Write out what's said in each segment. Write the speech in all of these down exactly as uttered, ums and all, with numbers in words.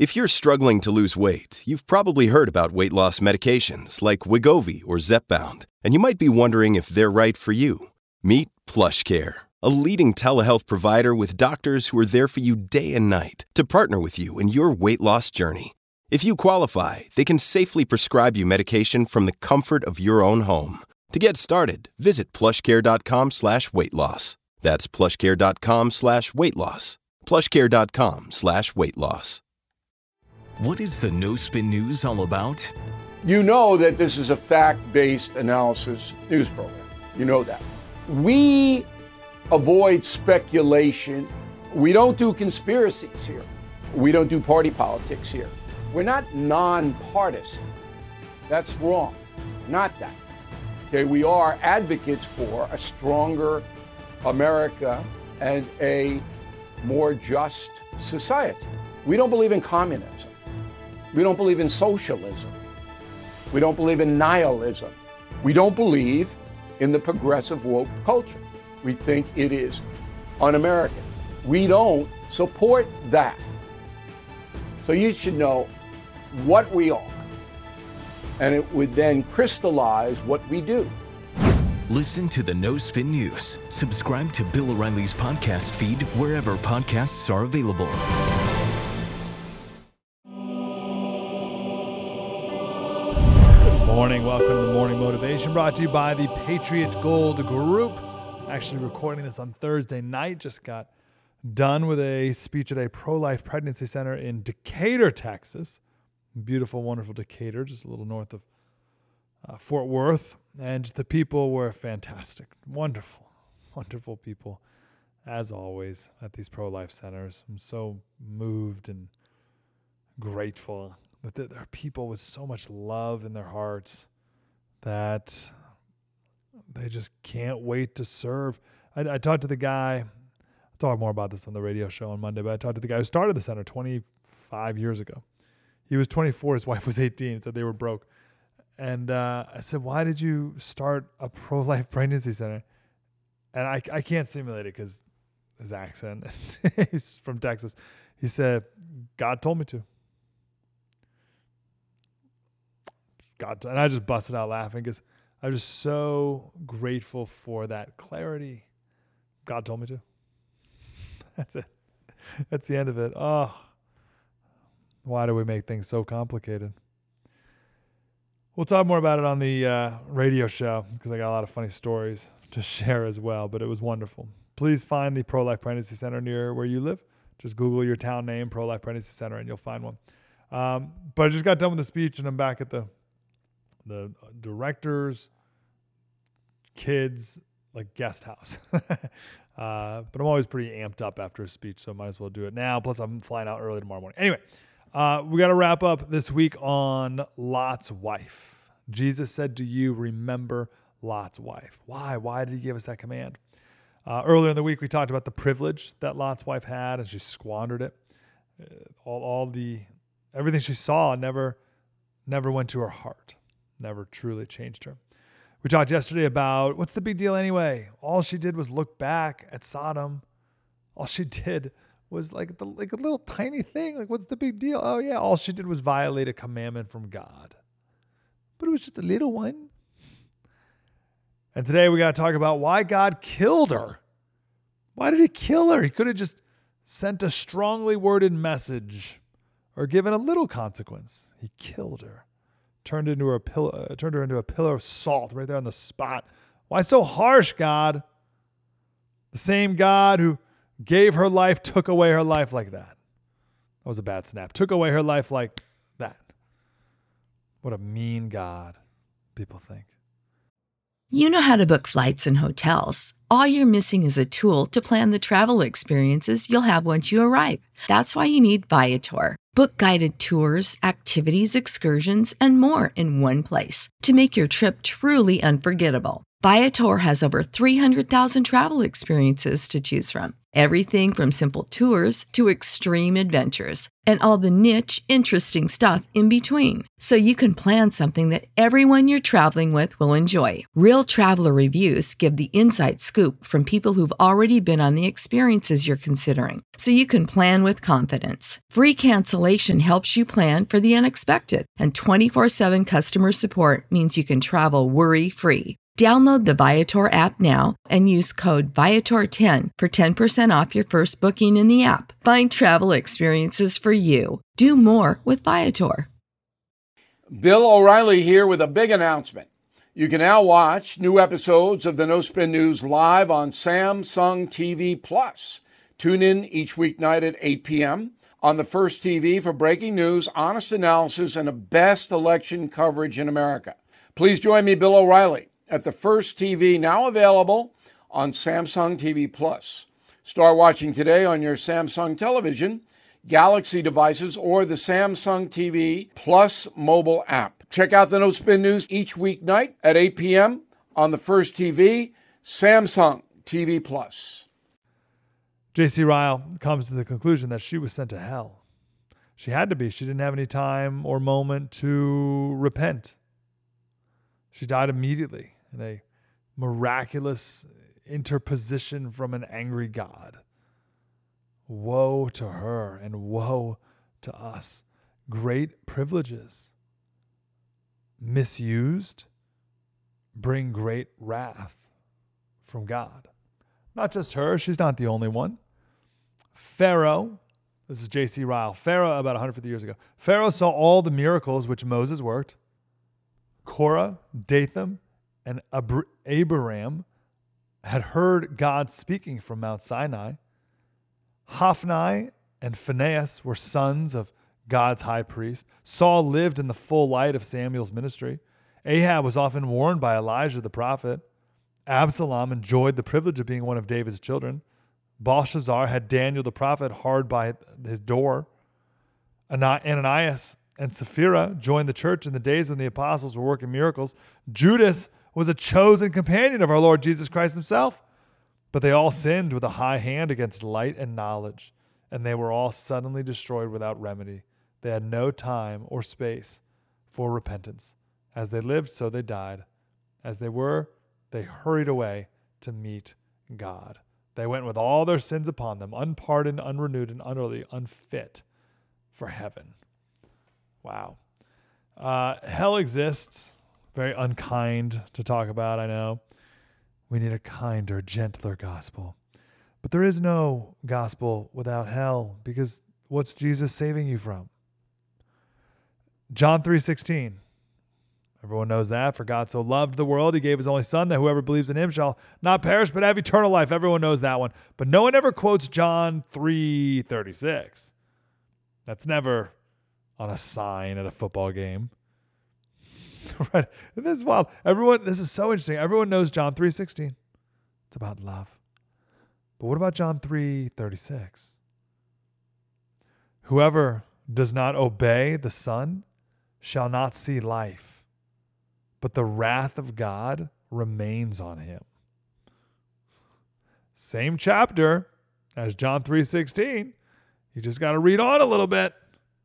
If you're struggling to lose weight, you've probably heard about weight loss medications like Wegovy or Zepbound, and you might be wondering if they're right for you. Meet PlushCare, a leading telehealth provider with doctors who are there for you day and night to partner with you in your weight loss journey. If you qualify, they can safely prescribe you medication from the comfort of your own home. To get started, visit plushcare.com slash weight loss. That's plushcare.com slash weight loss. plushcare.com slash weight loss. What is the No Spin News all about? You know that this is a fact-based analysis news program. You know that. We avoid speculation. We don't do conspiracies here. We don't do party politics here. We're not nonpartisan. That's wrong. Not that. Okay, we are advocates for a stronger America and a more just society. We don't believe in communism. We don't believe in socialism. We don't believe in nihilism. We don't believe in the progressive woke culture. We think it is un-American. We don't support that. So you should know what we are, and it would then crystallize what we do. Listen to the No Spin News. Subscribe to Bill O'Reilly's podcast feed wherever podcasts are available. Good morning. Welcome to the Morning Motivation, brought to you by the Patriot Gold Group. Actually recording this on Thursday night. Just got done with a speech at a pro-life pregnancy center in Decatur, Texas. Beautiful, wonderful Decatur, just a little north of uh, Fort Worth. And the people were fantastic. Wonderful, wonderful people, as always, at these pro-life centers. I'm so moved and grateful that there are people with so much love in their hearts that they just can't wait to serve. I, I talked to the guy, I'll talk more about this on the radio show on Monday, but I talked to the guy who started the center twenty-five years ago. He was twenty-four, his wife was eighteen, said they were broke. And uh, I said, why did you start a pro-life pregnancy center? And I, I can't simulate it because his accent, he's from Texas. He said, God told me to. God, to, and I just busted out laughing because I'm just so grateful for that clarity. God told me to. That's it. That's the end of it. Oh, why do we make things so complicated? We'll talk more about it on the uh, radio show because I got a lot of funny stories to share as well, but it was wonderful. Please find the Pro-Life Pregnancy Center near where you live. Just Google your town name, Pro-Life Pregnancy Center, and you'll find one. Um, but I just got done with the speech, and I'm back at the the director's kids like guest house. uh, but I'm always pretty amped up after a speech, so I might as well do it now. Plus, I'm flying out early tomorrow morning. Anyway, uh, we got to wrap up this week on Lot's wife. Jesus said to you, remember Lot's wife. Why? Why did he give us that command? Uh, earlier in the week, we talked about the privilege that Lot's wife had, and she squandered it. Uh, all, all the everything she saw never, never went to her heart. Never truly changed her. We talked yesterday about what's the big deal anyway? All she did was look back at Sodom. All she did was like the like a little tiny thing. Like, what's the big deal? Oh yeah, all she did was violate a commandment from God. But it was just a little one. And today we got to talk about why God killed her. Why did he kill her? He could have just sent a strongly worded message or given a little consequence. He killed her. Turned into a pillar, uh, turned her into a pillar of salt right there on the spot. Why so harsh, God? The same God who gave her life took away her life like that. That was a bad snap. Took away her life like that. What a mean God, people think. You know how to book flights and hotels. All you're missing is a tool to plan the travel experiences you'll have once you arrive. That's why you need Viator. Book guided tours, activities, excursions, and more in one place to make your trip truly unforgettable. Viator has over three hundred thousand travel experiences to choose from. Everything from simple tours to extreme adventures and all the niche, interesting stuff in between. So you can plan something that everyone you're traveling with will enjoy. Real traveler reviews give the inside scoop from people who've already been on the experiences you're considering. So you can plan with confidence. Free cancellation helps you plan for the unexpected. And twenty-four seven customer support means you can travel worry-free. Download the Viator app now and use code Viator ten for ten percent off your first booking in the app. Find travel experiences for you. Do more with Viator. Bill O'Reilly here with a big announcement. You can now watch new episodes of the No Spin News live on Samsung T V Plus. Tune in each weeknight at eight p.m. on the First T V for breaking news, honest analysis, and the best election coverage in America. Please join me, Bill O'Reilly, at the First T V, now available on Samsung T V Plus. Start watching today on your Samsung television, Galaxy devices, or the Samsung T V Plus mobile app. Check out the No Spin News each weeknight at eight p.m. on the First T V, Samsung T V Plus. J C Ryle comes to the conclusion that she was sent to hell. She had to be. She didn't have any time or moment to repent. She died immediately in a miraculous interposition from an angry God. Woe to her and woe to us. Great privileges, misused, bring great wrath from God. Not just her, she's not the only one. Pharaoh, this is J C Ryle, Pharaoh about one hundred fifty years ago. Pharaoh saw all the miracles which Moses worked. Korah, Dathan, and Ab- Abiram had heard God speaking from Mount Sinai. Hophni and Phinehas were sons of God's high priest. Saul lived in the full light of Samuel's ministry. Ahab was often warned by Elijah the prophet. Absalom enjoyed the privilege of being one of David's children. Belshazzar had Daniel the prophet hard by his door. Ananias and Sapphira joined the church in the days when the apostles were working miracles. Judas was a chosen companion of our Lord Jesus Christ himself. But they all sinned with a high hand against light and knowledge, and they were all suddenly destroyed without remedy. They had no time or space for repentance. As they lived, so they died. As they were, they hurried away to meet God. They went with all their sins upon them, unpardoned, unrenewed, and utterly unfit for heaven. Wow. Uh, hell exists. Very unkind to talk about, I know. We need a kinder, gentler gospel. But there is no gospel without hell, because what's Jesus saving you from? John three sixteen. Everyone knows that. For God so loved the world, he gave his only son, that whoever believes in him shall not perish, but have eternal life. Everyone knows that one. But no one ever quotes John three thirty-six. That's never on a sign at a football game. Right? This is wild. Everyone, this is so interesting. Everyone knows John three sixteen. It's about love. But what about John three thirty-six? Whoever does not obey the Son shall not see life, but the wrath of God remains on him. Same chapter as John three sixteen. You just got to read on a little bit.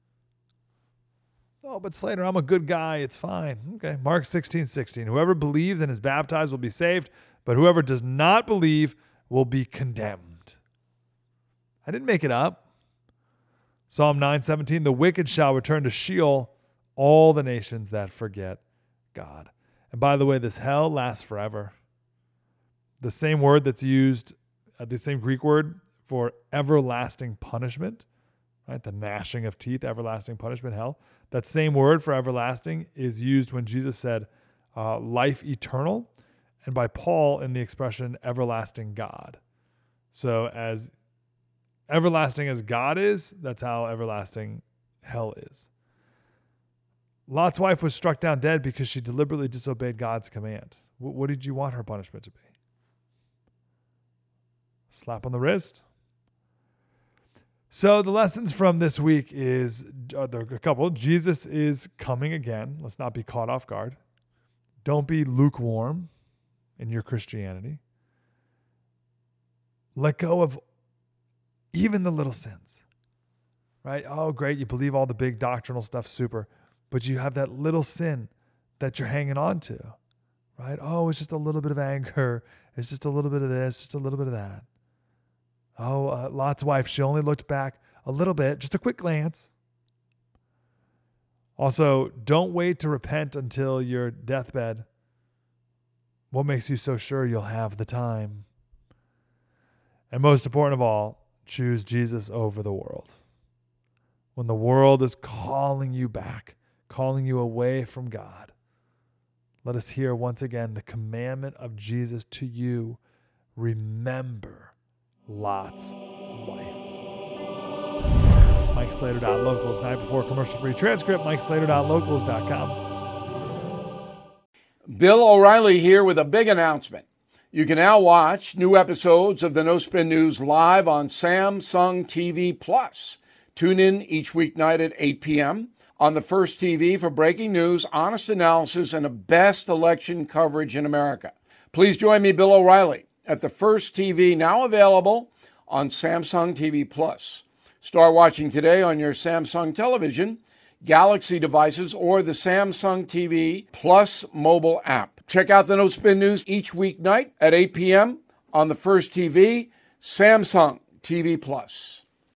Oh, but Slater, I'm a good guy. It's fine. Okay. Mark sixteen sixteen. Whoever believes and is baptized will be saved, but whoever does not believe will be condemned. I didn't make it up. Psalm nine seventeen. The wicked shall return to Sheol, all the nations that forget God. And by the way, this hell lasts forever. The same word that's used, uh, the same Greek word for everlasting punishment, right? The gnashing of teeth, everlasting punishment, hell. That same word for everlasting is used when Jesus said uh, life eternal, and by Paul in the expression everlasting God. So as everlasting as God is, that's how everlasting hell is. Lot's wife was struck down dead because she deliberately disobeyed God's command. What, what did you want her punishment to be? Slap on the wrist? So the lessons from this week is, uh, there are a couple. Jesus is coming again. Let's not be caught off guard. Don't be lukewarm in your Christianity. Let go of even the little sins, right? Oh, great. You believe all the big doctrinal stuff, super. But you have that little sin that you're hanging on to, right? Oh, it's just a little bit of anger. It's just a little bit of this, just a little bit of that. Oh, uh, Lot's wife, she only looked back a little bit, just a quick glance. Also, don't wait to repent until your deathbed. What makes you so sure you'll have the time? And most important of all, choose Jesus over the world. When the world is calling you back, calling you away from God, let us hear once again the commandment of Jesus to you. Remember Lot's wife. Mike Slater dot locals, night before commercial free transcript, Mike Slater dot locals dot com. Bill O'Reilly here with a big announcement. You can now watch new episodes of the No Spin News live on Samsung T V Plus. Tune in each weeknight at eight p.m. on the First T V for breaking news, honest analysis, and the best election coverage in America. Please join me, Bill O'Reilly, at the First T V, now available on Samsung T V Plus. Start watching today on your Samsung television, Galaxy devices, or the Samsung T V Plus mobile app. Check out the No Spin News each weeknight at eight p.m. on the First T V, Samsung T V Plus.